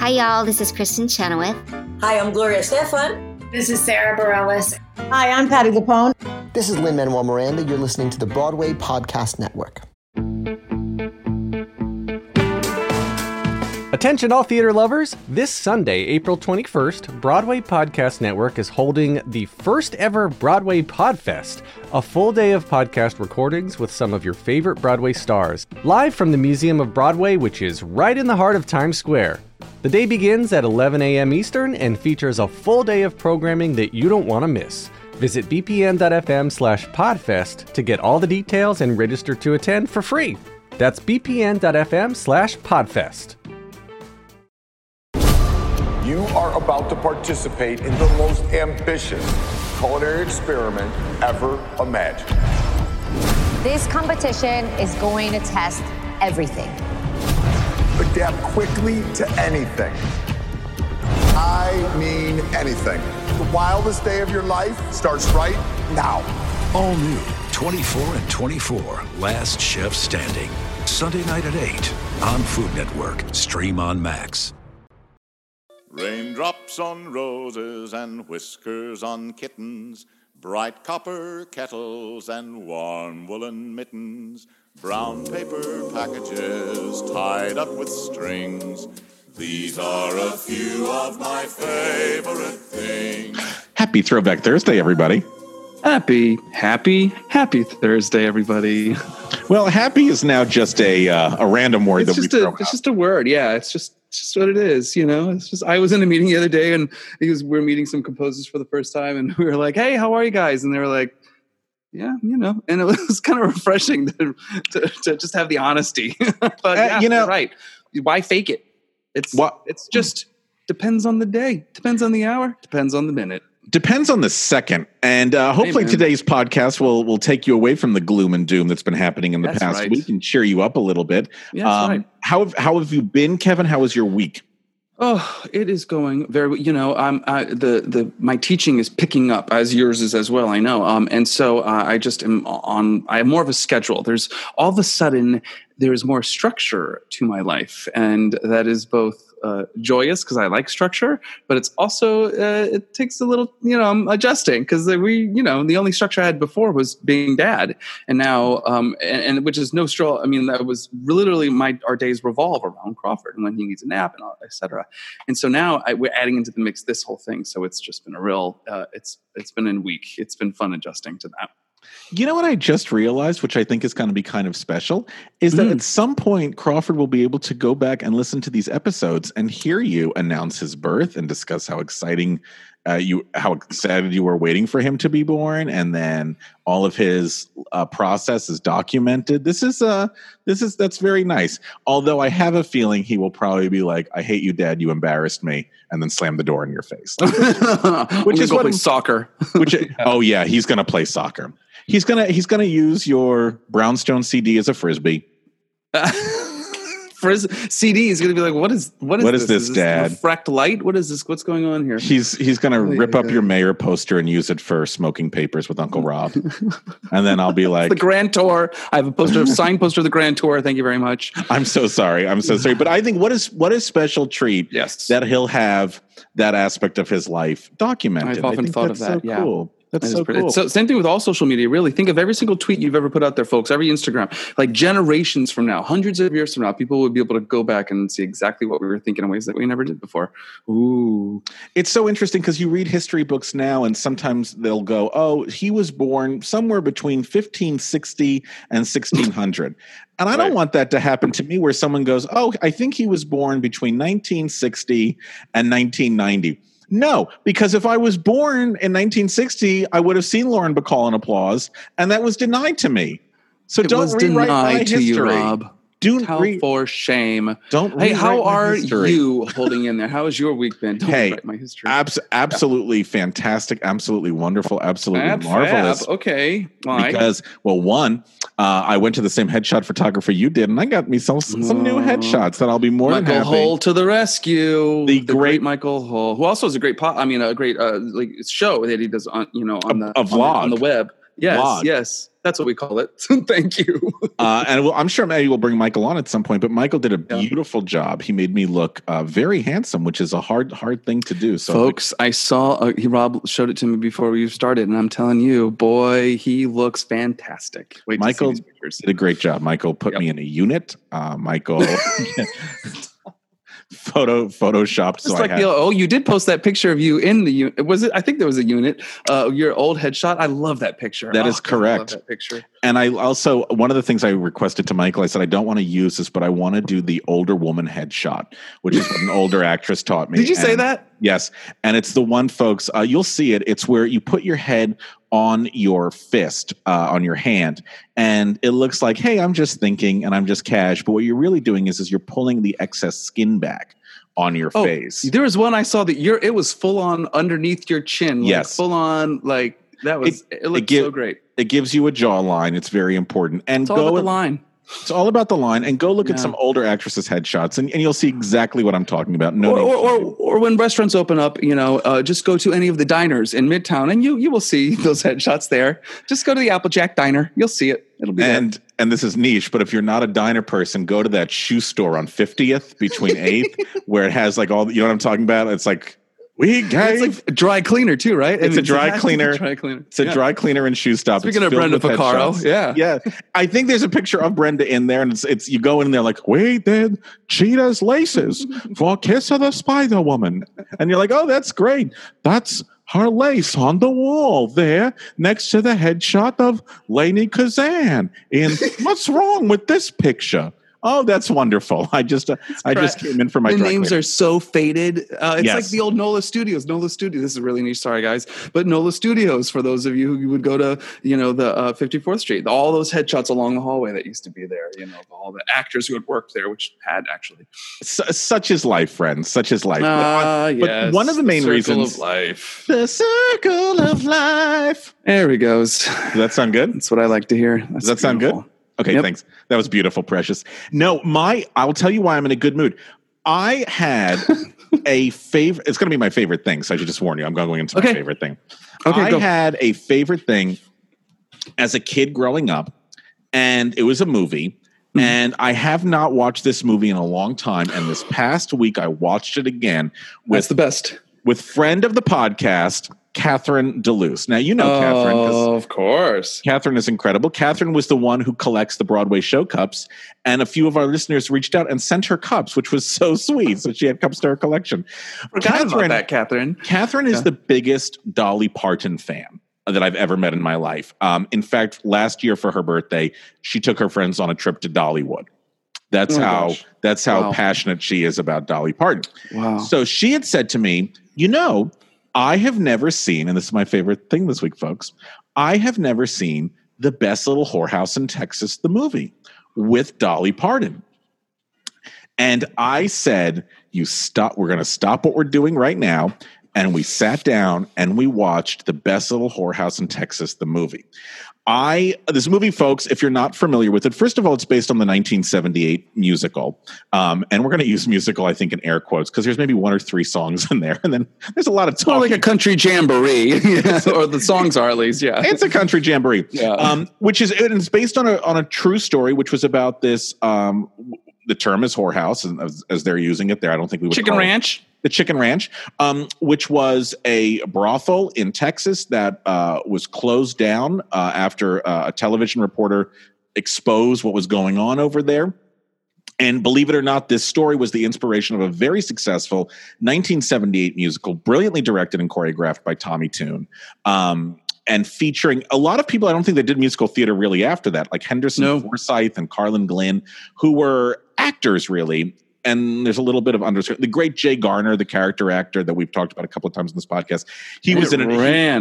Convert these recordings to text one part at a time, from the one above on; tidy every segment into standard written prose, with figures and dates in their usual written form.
Hi, y'all. This is Kristen Chenoweth. Hi, I'm Gloria Estefan. This is Sarah Bareilles. Hi, I'm Patti LuPone. This is Lin-Manuel Miranda. You're listening to the Broadway Podcast Network. Attention all theater lovers! This Sunday, April 21st, Broadway Podcast Network is holding the first ever Broadway Podfest, a full day of podcast recordings with some of your favorite Broadway stars, live from the Museum of Broadway, which is right in the heart of Times Square. The day begins at 11 a.m. Eastern and features a full day of programming that you don't want to miss. Visit bpn.fm/podfest to get all the details and register to attend for free. That's bpn.fm/podfest. You are about to participate in the most ambitious culinary experiment ever imagined. This competition is going to test everything. Adapt quickly to anything. I mean anything. The wildest day of your life starts right now. All new 24 and 24, Last Chef Standing. Sunday night at 8 on Food Network. Stream on Max. Raindrops on roses and whiskers on kittens, bright copper kettles and warm woolen mittens, brown paper packages tied up with strings. These are a few of my favorite things. Happy Throwback Thursday, everybody. Happy Thursday, everybody. Well, happy is now just a random word that we throw out. It's just a word, yeah. It's just what it is, you know. It's just, I was in a meeting the other day, and we're meeting some composers for the first time, and we were like, "Hey, how are you guys?" And they were like, "Yeah, you know." And it was kind of refreshing to just have the honesty. But yeah, you know, you're right? Why fake it? It's just depends on the day, depends on the hour, depends on the minute. Depends on the second. And hopefully today's podcast will take you away from the gloom and doom that's been happening in the past week and cheer you up a little bit. Yeah, that's right. How have you been, Kevin? How was your week? Oh, it is going very, you know, my teaching is picking up, as yours is as well, I know. And so I just I have more of a schedule. There's all of a sudden, there's more structure to my life. And that is both joyous because I like structure, but it's also, it takes a little, you know, I'm adjusting because the only structure I had before was being dad. And now, and which is no straw. I mean, that was literally our days revolve around Crawford and when he needs a nap and et cetera. And so now we're adding into the mix this whole thing. So it's just been a real, it's been a week. It's been fun adjusting to that. You know what I just realized, which I think is going to be kind of special, is that at some point Crawford will be able to go back and listen to these episodes and hear you announce his birth and discuss how excited you were waiting for him to be born, and then all of his process is documented. That's very nice. Although I have a feeling he will probably be like, "I hate you, Dad. You embarrassed me," and then slam the door in your face. Which is what play soccer. Oh yeah, he's going to play soccer. He's gonna use your Brownstone CD as a frisbee. CD is gonna be like, what is this, Dad? Refract light? What is this? What's going on here? He's gonna rip up your mayor poster and use it for smoking papers with Uncle Rob, and then I'll be like, the Grand Tour. I have a signed poster of the Grand Tour. Thank you very much. I'm so sorry. But I think what a special treat that he'll have that aspect of his life documented. I've often thought of that. So cool. That's so cool. So same thing with all social media, really. Think of every single tweet you've ever put out there, folks, every Instagram. Like generations from now, hundreds of years from now, people would be able to go back and see exactly what we were thinking in ways that we never did before. Ooh. It's so interesting because you read history books now and sometimes they'll go, oh, he was born somewhere between 1560 and 1600. And I don't want that to happen to me where someone goes, oh, I think he was born between 1960 and 1990. No, because if I was born in 1960, I would have seen Lauren Bacall in Applause, and that was denied to me. So don't rewrite my history. You, Rob. For shame. Don't. Hey, how are you holding in there? How has your week been? Don't rewrite my history. Absolutely fantastic. Absolutely wonderful. Absolutely marvelous. Okay. Why? Because, well, one, I went to the same headshot photographer you did, and I got me some new headshots that I'll be more than happy. Michael Hull to the rescue. The great Michael Hull, who also has a great show that he does on, on the web. Yes, Vlog. Yes. That's what we call it. Thank you. And I'm sure maybe we'll bring Michael on at some point, but Michael did a beautiful job. He made me look very handsome, which is a hard thing to do. So, folks, I saw Rob showed it to me before we started, and I'm telling you, boy, he looks fantastic. Wait, Michael did a great job. Michael put me in a unit. Michael photoshopped. So like you did post that picture of you in the unit. Was it? I think there was a unit. Your old headshot. I love that picture. That is correct. I love that picture. And I also, one of the things I requested to Michael, I said, I don't want to use this, but I want to do the older woman headshot, which is what an older actress taught me. Did you say that? Yes. And it's the one, folks, you'll see it. It's where you put your head on your fist, on your hand, and it looks like, hey, I'm just thinking and I'm just cash. But what you're really doing is you're pulling the excess skin back on your face. There was one I saw that it was full on underneath your chin. Like yes. Full on, like that was, it looked so great. It gives you a jawline. It's very important. And it's all about the line. It's all about the line. And go look at some older actresses' headshots, and you'll see exactly what I'm talking about. Or when restaurants open up, just go to any of the diners in Midtown, and you will see those headshots there. Just go to the Applejack Diner. You'll see it. It'll be there. And this is niche, but if you're not a diner person, go to that shoe store on 50th between 8th, where it has like all, you know what I'm talking about? It's like, it's like a dry cleaner too, right? It's a dry cleaner. It's a dry cleaner and shoe stop. Speaking of Brenda Vaccaro, yeah. I think there's a picture of Brenda in there, and it's you go in there like, wait, then Cheetah's laces for Kiss of the Spider Woman, and you're like, oh, that's great. That's her lace on the wall there next to the headshot of Lainey Kazan. And what's wrong with this picture? Oh, that's wonderful. I just came in for my The names cleaner. are so faded. It's like the old NOLA Studios. NOLA Studios. This is really niche. Sorry, guys. But NOLA Studios, for those of you who would go to, the 54th Street, all those headshots along the hallway that used to be there, all the actors who had worked there, which had actually. Such is life, friends. Such is life. But one of the main reasons. Of life. The circle of life. There he goes. Does that sound good? That's what I like to hear. Does that sound good? Okay, thanks. That was beautiful, Precious. No, I'll tell you why I'm in a good mood. I had a favorite. It's going to be my favorite thing, so I should just warn you. I'm going into my favorite thing. Okay, I had a favorite thing as a kid growing up, and it was a movie. And I have not watched this movie in a long time. And this past week, I watched it again. That's the best. With friend of the podcast, Catherine DeLuce. Now, you know Catherine. Of course. Catherine is incredible. Catherine was the one who collects the Broadway show cups, and a few of our listeners reached out and sent her cups, which was so sweet. So she had cups to her collection. Catherine is the biggest Dolly Parton fan that I've ever met in my life. In fact, last year for her birthday, she took her friends on a trip to Dollywood. That's how passionate she is about Dolly Parton. Wow. So she had said to me, I have never seen, and this is my favorite thing this week, folks, I have never seen The Best Little Whorehouse in Texas, the movie, with Dolly Parton. And I said, we're going to stop what we're doing right now. And we sat down and we watched The Best Little Whorehouse in Texas, the movie. This movie, folks, if you're not familiar with it, first of all, it's based on the 1978 musical. And we're going to use musical, I think, in air quotes, because there's maybe 1 or 3 songs in there. And then there's a lot of talking. More like a country jamboree, or the songs are at least, yeah. It's a country jamboree, it's based on a true story, which was about this, the term is whorehouse, and as they're using it there, I don't think we would Chicken Ranch. The Chicken Ranch, which was a brothel in Texas that was closed down after a television reporter exposed what was going on over there. And believe it or not, this story was the inspiration of a very successful 1978 musical, brilliantly directed and choreographed by Tommy Tune. And featuring a lot of people, I don't think they did musical theater really after that, like Henderson Forsyth and Carlin Glynn, who were actors really. And there's a little bit of underscore. The great Jay Garner, the character actor that we've talked about a couple of times in this podcast, he ran.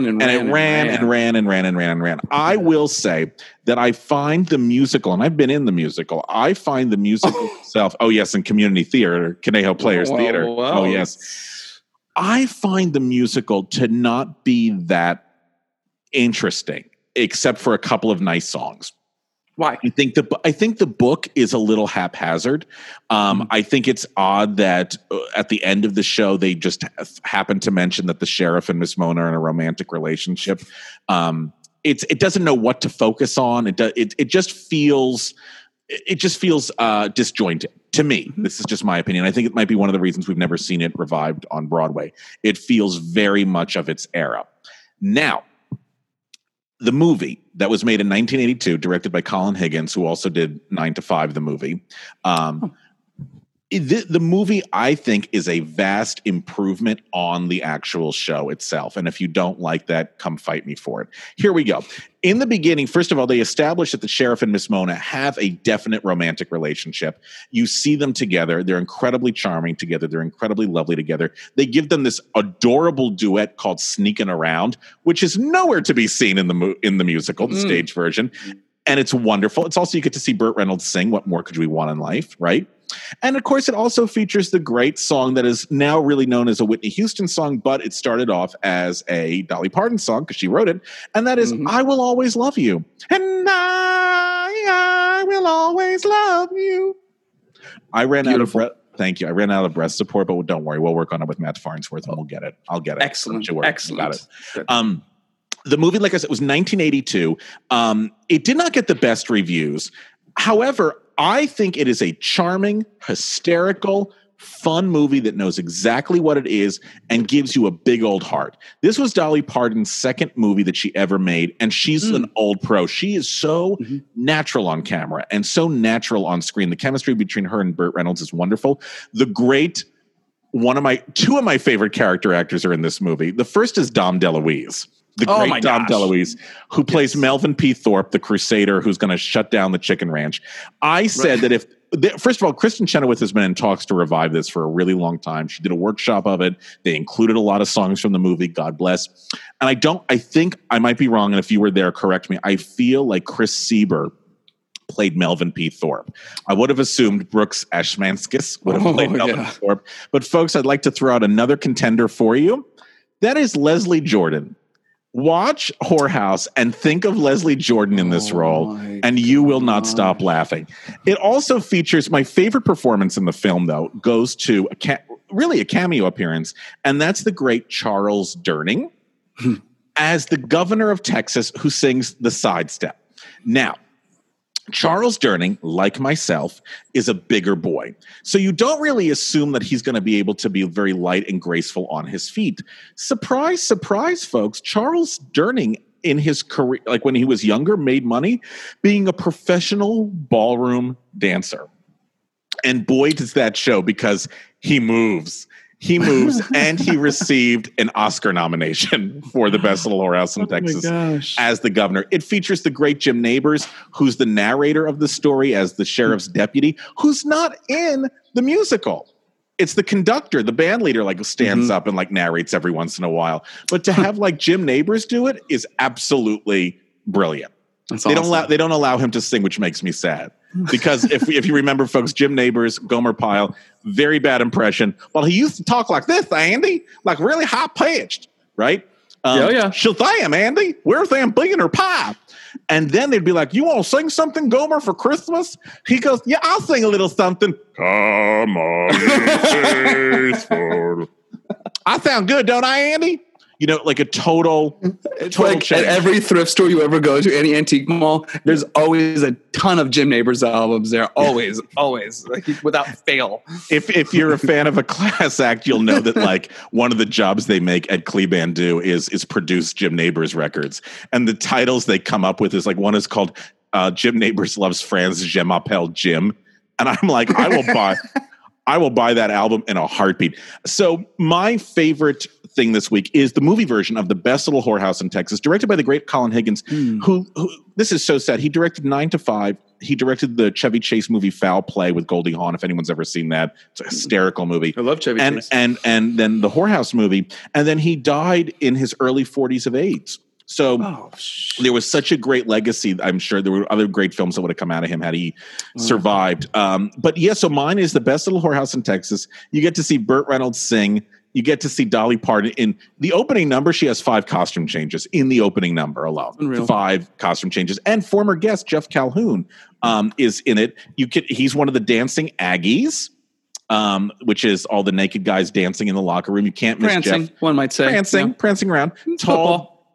I will say that I find the musical, and I've been in the musical. I find the musical itself. Oh yes, in Community Theater, Conejo Players Theater. Wow. Oh yes, I find the musical to not be that interesting, except for a couple of nice songs. Why? I think the book is a little haphazard. I think it's odd that at the end of the show they just happen to mention that the sheriff and Miss Mona are in a romantic relationship. it doesn't know what to focus on. It just feels disjointed to me. This is just my opinion. I think it might be one of the reasons we've never seen it revived on Broadway. It feels very much of its era. Now, the movie that was made in 1982, directed by Colin Higgins, who also did 9 to 5, the movie. The movie, I think, is a vast improvement on the actual show itself. And if you don't like that, come fight me for it. Here we go. In the beginning, first of all, they establish that the sheriff and Miss Mona have a definite romantic relationship. You see them together. They're incredibly charming together. They're incredibly lovely together. They give them this adorable duet called Sneakin' Around, which is nowhere to be seen in the musical, the stage version. And it's wonderful. It's also, you get to see Burt Reynolds sing. What more could we want in life, right? And of course, it also features the great song that is now really known as a Whitney Houston song, but it started off as a Dolly Parton song because she wrote it. And that is I Will Always Love You. And I will always love you. I ran out of breath. Thank you. I ran out of breath support, but don't worry. We'll work on it with Matt Farnsworth and we'll get it. I'll get it. Excellent. Excellent. Got it. The movie, like I said, was 1982. It did not get the best reviews. However, I think it is a charming, hysterical, fun movie that knows exactly what it is and gives you a big old heart. This was Dolly Parton's second movie that she ever made, and she's an old pro. She is so natural on camera and so natural on screen. The chemistry between her and Burt Reynolds is wonderful. Two of my favorite character actors are in this movie. The first is Dom DeLuise. The great Dom DeLuise, who plays Melvin P. Thorpe, the crusader who's going to shut down the chicken ranch. I said that first of all, Kristen Chenoweth has been in talks to revive this for a really long time. She did a workshop of it. They included a lot of songs from the movie, God bless. And I think I might be wrong, and if you were there, correct me. I feel like Chris Sieber played Melvin P. Thorpe. I would have assumed Brooks Ashmanskas would have played Melvin P. Thorpe. But folks, I'd like to throw out another contender for you. That is Leslie Jordan. Watch Whorehouse and think of Leslie Jordan in this role, and you will not stop laughing. It also features my favorite performance in the film, though, goes to a cameo appearance, and that's the great Charles Durning as the governor of Texas who sings The Sidestep. Now, Charles Durning, like myself, is a bigger boy. So you don't really assume that he's going to be able to be very light and graceful on his feet. Surprise, surprise, folks. Charles Durning, in his career, like when he was younger, made money being a professional ballroom dancer. And boy, does that show, because he moves. He moves, and he received an Oscar nomination for the Best Little Whorehouse in Texas as the governor. It features the great Jim Nabors, who's the narrator of the story as the sheriff's deputy, who's not in the musical. It's the conductor, the band leader, stands up and narrates every once in a while. But to have Jim Nabors do it is absolutely brilliant. They don't allow him to sing, which makes me sad. Because if you remember, folks, Jim Nabors, Gomer Pyle, very bad impression. Well, he used to talk like this, Andy, really high pitched, right? She'll damn, Andy, where's them bean or pie? And then they'd be like, you want to sing something, Gomer, for Christmas? He goes, yeah, I'll sing a little something. Come on, faithful. I sound good, don't I, Andy? A total change. At every thrift store you ever go to, any antique mall, there's always a ton of Jim Nabors albums there. Always, without fail. If you're a fan of a class act, you'll know that one of the jobs they make at Clebandu is produce Jim Nabors records. And the titles they come up with is one is called Jim Nabors Loves Franz, Je m'appelle Jim. And I'm like, I will buy that album in a heartbeat. So my favorite thing this week is the movie version of The Best Little Whorehouse in Texas, directed by the great Colin Higgins, who this is so sad. He directed 9 to 5. He directed the Chevy Chase movie Foul Play with Goldie Hawn, if anyone's ever seen that. It's a hysterical movie. I love Chevy Chase. And then the Whorehouse movie. And then he died in his early 40s of AIDS. So there was such a great legacy. I'm sure there were other great films that would have come out of him had he survived. So mine is The Best Little Whorehouse in Texas. You get to see Burt Reynolds sing. You get to see Dolly Parton in the opening number. She has 5 costume changes in the opening number alone. Unreal. 5 costume changes. And former guest Jeff Calhoun is in it. He's one of the dancing Aggies, which is all the naked guys dancing in the locker room. You can't miss prancing, Jeff. One might say. Prancing around.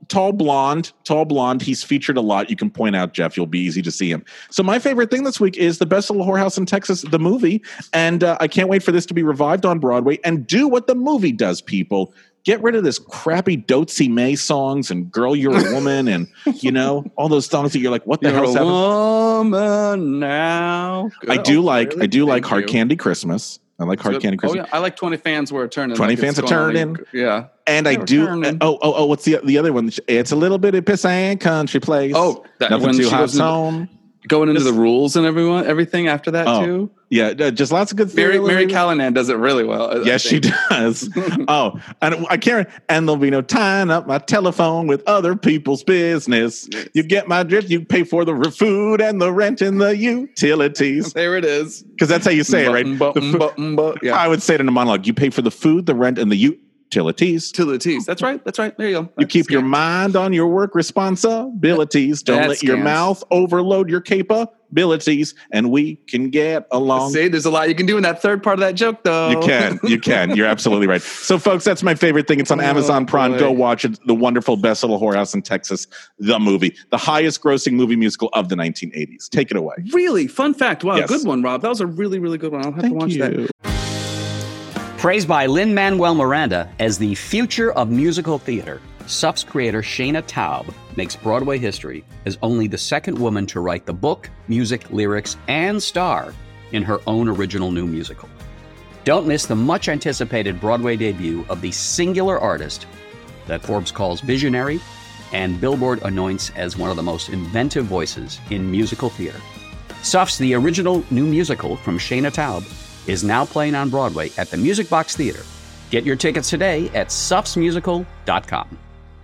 tall blonde. He's featured a lot. You can point out Jeff. You'll be easy to see him. So my favorite thing this week is The Best Little Whorehouse in Texas, the movie. And I can't wait for this to be revived on Broadway and do what the movie does, people. Get rid of this crappy Dotsy May songs and Girl, You're a Woman and, all those songs that you're like, what the hell's happening? Woman now. I do like Hard Candy Christmas. I like Hard Candy Christmas. Oh, yeah. I like 20 Fans Were Turning. 20 Fans Are Turning. Yeah. And I do. What's the other one? It's a little bit of pissant country place. Oh, Nothing Too Hot Home. Going into the rules and everything after that too. Yeah, just lots of good. Mary Callanan does it really well. Yes, she does. And I can't. And there'll be no tying up my telephone with other people's business. Yes. You get my drift. You pay for the food and the rent and the utilities. There it is. Because that's how you say it, right? Yeah. I would say it in a monologue. You pay for the food, the rent, and the utilities. That's right. There you go. You keep your mind on your work responsibilities. Don't let your mouth overload your capabilities, and we can get along. See, there's a lot you can do in that third part of that joke, though. You can. You're absolutely right. So, folks, that's my favorite thing. It's on Amazon Prime. Boy. Go watch it. The wonderful Best Little Whorehouse in Texas, the movie. The highest grossing movie musical of the 1980s. Take it away. Really? Fun fact. Wow, Yes. Good one, Rob. That was a really, really good one. I'll have to watch that. Praised by Lin-Manuel Miranda as the future of musical theater, Suff's creator Shayna Taub makes Broadway history as only the second woman to write the book, music, lyrics, and star in her own original new musical. Don't miss the much-anticipated Broadway debut of the singular artist that Forbes calls visionary and Billboard anoints as one of the most inventive voices in musical theater. Suff's The Original New Musical from Shayna Taub is now playing on Broadway at the Music Box Theater. Get your tickets today at suffsmusical.com.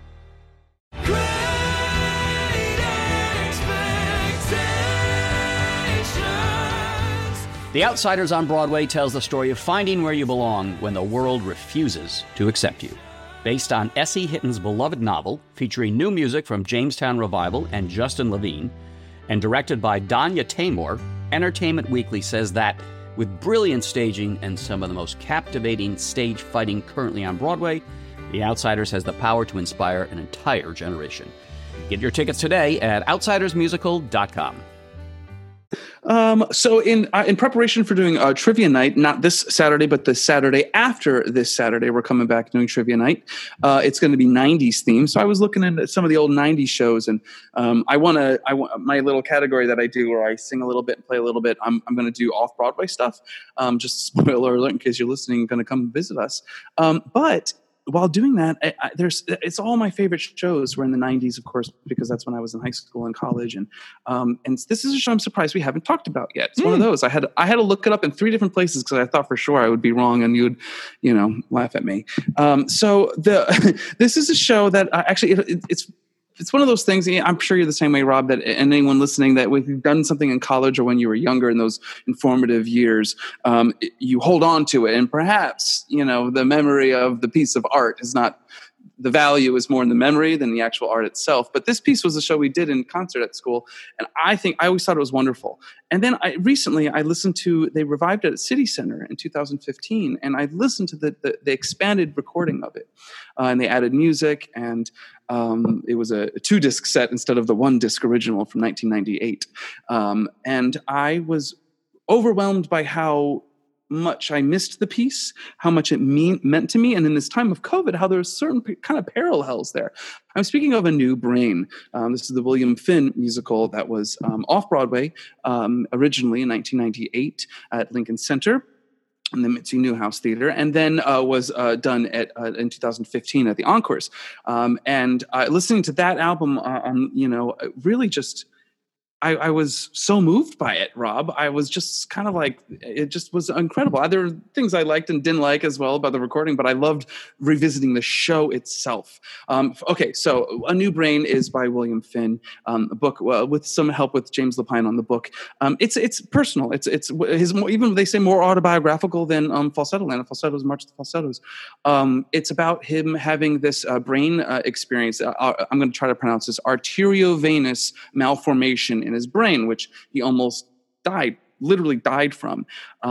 The Outsiders on Broadway tells the story of finding where you belong when the world refuses to accept you. Based on S.E. Hitton's beloved novel, featuring new music from Jamestown Revival and Justin Levine, and directed by Danya Taymor, Entertainment Weekly says that with brilliant staging and some of the most captivating stage fighting currently on Broadway, The Outsiders has the power to inspire an entire generation. Get your tickets today at outsidersmusical.com. So in preparation for doing trivia night, not this Saturday, but the Saturday after this Saturday, we're coming back doing trivia night. It's going to be 90s themed. So I was looking at some of the old 90s shows, and I want my little category that I do where I sing a little bit and play a little bit. I'm going to do off Broadway stuff. Just spoiler alert in case you're listening, going to come visit us. But while doing that, it's all my favorite shows were in the 90s, of course, because that's when I was in high school and college. And this is a show I'm surprised we haven't talked about yet. It's one of those. I had to look it up in 3 different places because I thought for sure I would be wrong and you would, laugh at me. This is a show that actually it's one of those things. I'm sure you're the same way, Rob, that and anyone listening, that if you've done something in college or when you were younger in those informative years, you hold on to it. And perhaps, the memory of the piece of art is not, the value is more in the memory than the actual art itself. But this piece was a show we did in concert at school. And I always thought it was wonderful. And then recently I listened to, they revived it at City Center in 2015. And I listened to the expanded recording of it. And they added music, and it was a 2-disc set instead of the 1-disc original from 1998. And I was overwhelmed by how much I missed the piece, how much it meant to me. And in this time of COVID, how there's certain kind of parallels there. I'm speaking of A New Brain. This is the William Finn musical that was off Broadway originally in 1998 at Lincoln Center in the Mitzi Newhouse Theater, and then was done in 2015 at the Encores. And listening to that album, really just, I was so moved by it, Rob. I was just kind of like, it just was incredible. There were things I liked and didn't like as well about the recording, but I loved revisiting the show itself. Okay, so A New Brain is by William Finn, a book with some help with James Lapine on the book. It's personal. It's his more, even they say more autobiographical than Falsetto Land. Falsettos, March of the Falsettos. It's about him having this brain experience. I'm going to try to pronounce this: arteriovenous malformation in his brain, which he almost died literally died from.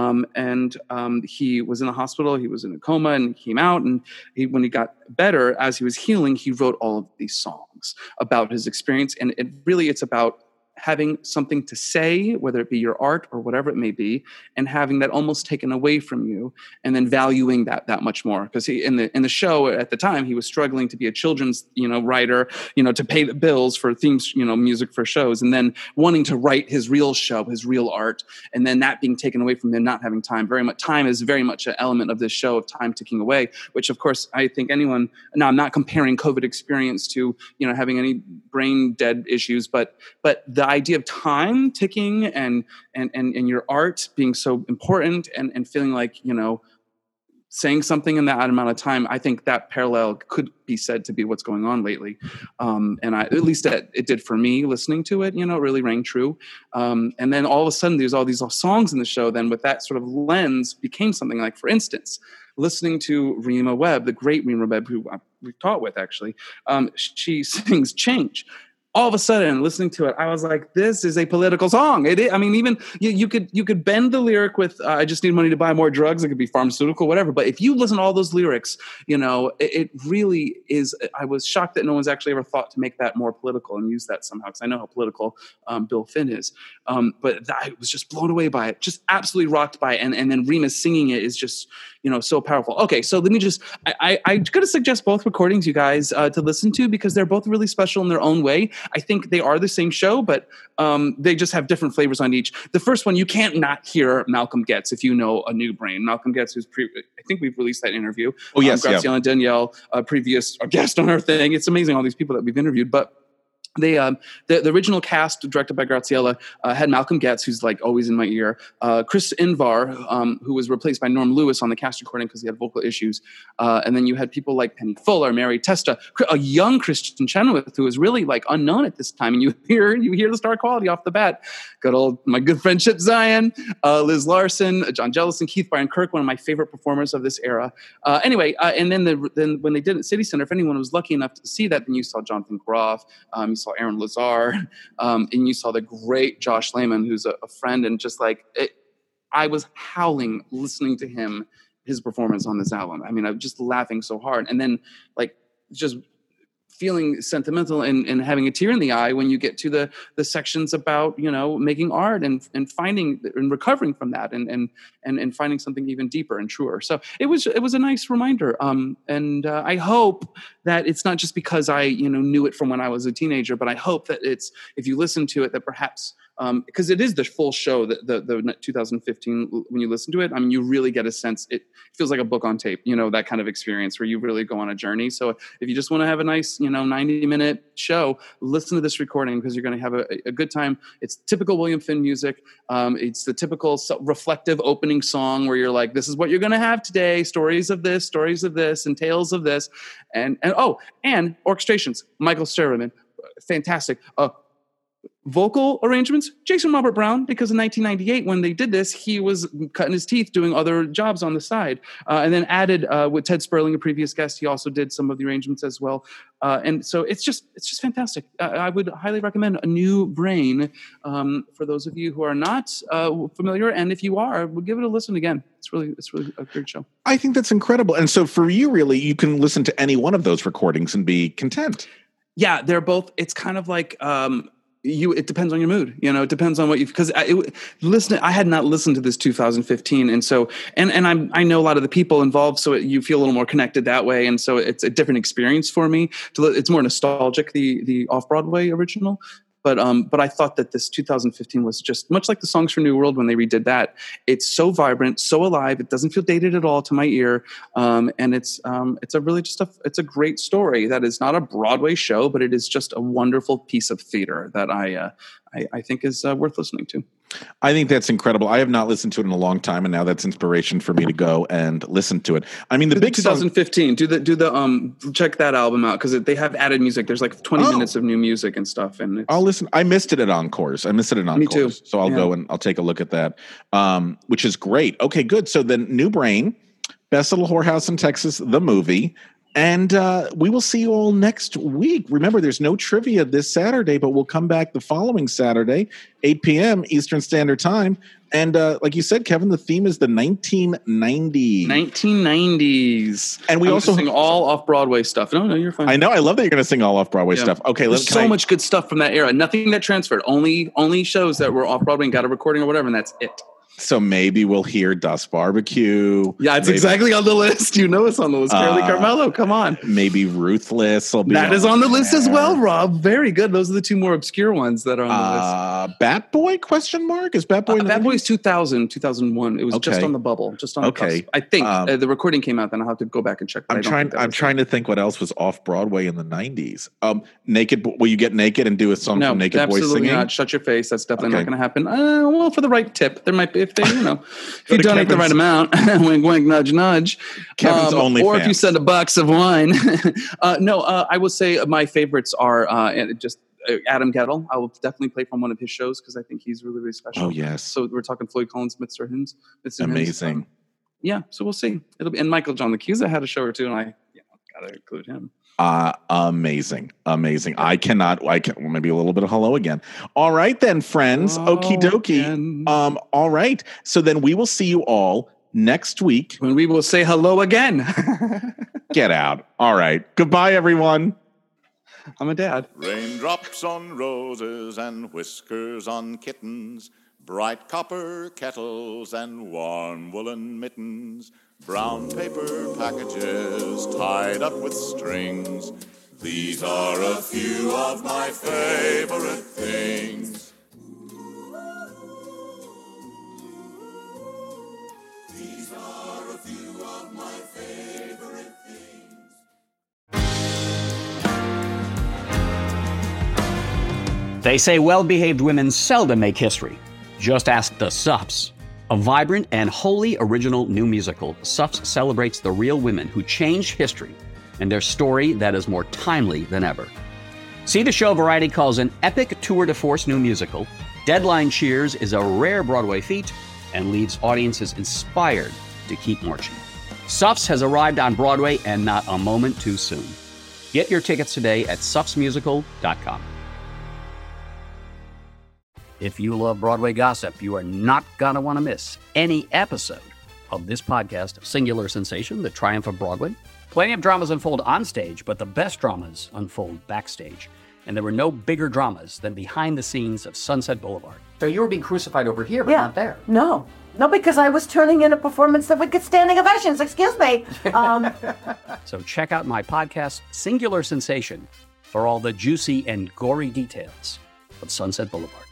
He was in the hospital, he was in a coma, and he came out, and when he got better, as he was healing, he wrote all of these songs about his experience. And it's about having something to say, whether it be your art or whatever it may be, and having that almost taken away from you, and then valuing that much more. Because he in the show at the time, he was struggling to be a children's writer, to pay the bills for themes, music for shows, and then wanting to write his real show, his real art, and then that being taken away from him, not having time. Time is very much an element of this show, of time ticking away, which of course I think anyone. Now I'm not comparing COVID experience to having any brain dead issues, but the idea of time ticking and your art being so important and feeling like, saying something in that amount of time, I think that parallel could be said to be what's going on lately. At least it did for me listening to it, it really rang true. And then all of a sudden there's all these songs in the show then with that sort of lens became something like, for instance, listening to Rima Webb, the great Rima Webb, who we've taught with actually, she sings Change. All of a sudden, listening to it, I was like, "This is a political song." Even you could bend the lyric with "I just need money to buy more drugs." It could be pharmaceutical, whatever. But if you listen to all those lyrics, it really is. I was shocked that no one's actually ever thought to make that more political and use that somehow, because I know how political Bill Finn is. But I was just blown away by it, just absolutely rocked by it. And then Rima singing it is just so powerful. Okay, so let me just I'm going to suggest both recordings, you guys, to listen to, because they're both really special in their own way. I think they are the same show, but they just have different flavors on each. The first one, you can't not hear Malcolm Getz if you know A New Brain. Malcolm Getz, I think we've released that interview. Oh, yes. Graciela Danielle, previous guest on our thing. It's amazing, all these people that we've interviewed. But the original cast, directed by Graciela, had Malcolm Getz, who's like always in my ear, Chris Invar, who was replaced by Norm Lewis on the cast recording because he had vocal issues, and then you had people like Penny Fuller, Mary Testa, a young Christian Chenoweth who was really like unknown at this time, and you hear the star quality off the bat. My good friend Chip Zion, Liz Larson, John Jellison, Keith Byron Kirk, one of my favorite performers of this era. And then when they did it at City Center, if anyone was lucky enough to see that, then you saw Jonathan Groff, you saw Aaron Lazar, and you saw the great Josh Lehman, who's a friend, and just like I was howling listening to his performance on this album. I mean, I was just laughing so hard, and then like just feeling sentimental and having a tear in the eye when you get to the sections about making art and finding and recovering from that and finding something even deeper and truer. So it was a nice reminder. And I hope that it's not just because I knew it from when I was a teenager, but I hope that it's, if you listen to it, that perhaps because it is the full show, the 2015, when you listen to it, I mean, you really get a sense, it feels like a book on tape, that kind of experience where you really go on a journey. So if you just want to have a nice, 90-minute show, listen to this recording, because you're going to have a good time. It's typical William Finn music. It's the typical reflective opening song where you're like, this is what you're going to have today. Stories of this, and tales of this. And orchestrations. Michael Sterriman, fantastic. Vocal arrangements, Jason Robert Brown, because in 1998, when they did this, he was cutting his teeth doing other jobs on the side. And then added with Ted Sperling, a previous guest, he also did some of the arrangements as well. And so it's just fantastic. I would highly recommend A New Brain for those of you who are not familiar. And if you are, we'll give it a listen again. It's really a great show. I think that's incredible. And so for you, really, you can listen to any one of those recordings and be content. Yeah, they're both, it's kind of like, it depends on your mood, it depends on what because I had not listened to this 2015. And so, and I know a lot of the people involved, so you feel a little more connected that way. And so it's a different experience for me. It's more nostalgic, the off-Broadway original. But I thought that this 2015 was just much like the Songs for New World when they redid that. It's so vibrant, so alive. It doesn't feel dated at all to my ear, and it's a great story that is not a Broadway show, but it is just a wonderful piece of theater that I think is worth listening to. I think that's incredible. I have not listened to it in a long time, and now that's inspiration for me to go and listen to it. I mean, the big 2015. Do the check that album out, because they have added music. There's like 20 minutes of new music and stuff. And I'll listen. I missed it at Encores. Me too. So I'll go and I'll take a look at that, which is great. Okay, good. So then, New Brain, Best Little Whorehouse in Texas, the movie. And we will see you all next week. Remember, there's no trivia this Saturday, but we'll come back the following Saturday, 8 p.m. Eastern Standard Time. And like you said, Kevin, the theme is the 1990s. 1990s. And we also sing all off-Broadway stuff. No, you're fine. I know. I love that you're going to sing all off-Broadway stuff. Okay, there's so much good stuff from that era. Nothing that transferred. Only shows that were off-Broadway and got a recording or whatever, and that's it. So maybe we'll hear Dust Barbecue. Yeah, it's exactly on the list. You know it's on the list. Carolee Carmello, come on. Maybe Ruthless will be That is on the list as well, Rob. Very good. Those are the two more obscure ones that are on the list. Bat Boy, question mark? Is Bat Boy Bat Boy's 2000, 2001. It was just on the bubble. Just on the cusp. I think the recording came out, then I'll have to go back and check. I'm trying to think what else was off-Broadway in the 90s. Naked, will you get naked and do a song from Naked Boy singing? No, absolutely not. Shut your face. That's definitely not going to happen. Well, for the right tip. There might be, if you donate the right amount, wink, wink, nudge, nudge. Kevin's only or fans. if you send a box of wine. I will say my favorites are just Adam Gettle. I will definitely play from one of his shows because I think he's really, really special. Oh, yes. So we're talking Floyd Collins, Mr. Hymns. Amazing. So we'll see. And Michael John LaChiusa had a show or two, and I got to include him. Amazing. I can maybe a little bit of hello again. All right then, friends. Okie dokie. All right. So then we will see you all next week when we will say hello again. Get out. All right. Goodbye, everyone. I'm a dad. Raindrops on roses and whiskers on kittens, bright copper kettles and warm woolen mittens, brown paper packages tied up with strings. These are a few of my favorite things. These are a few of my favorite things. They say well-behaved women seldom make history. Just ask the Sups. A vibrant and wholly original new musical, Sups celebrates the real women who changed history and their story that is more timely than ever. See the show Variety calls an epic tour de force new musical. Deadline cheers is a rare Broadway feat and leaves audiences inspired to keep marching. Sups has arrived on Broadway and not a moment too soon. Get your tickets today at supsmusical.com. If you love Broadway gossip, you are not going to want to miss any episode of this podcast, Singular Sensation, The Triumph of Broadway. Plenty of dramas unfold on stage, but the best dramas unfold backstage. And there were no bigger dramas than behind the scenes of Sunset Boulevard. So you were being crucified over here, but not there. No, because I was turning in a performance that would get standing ovations. Excuse me. So check out my podcast, Singular Sensation, for all the juicy and gory details of Sunset Boulevard.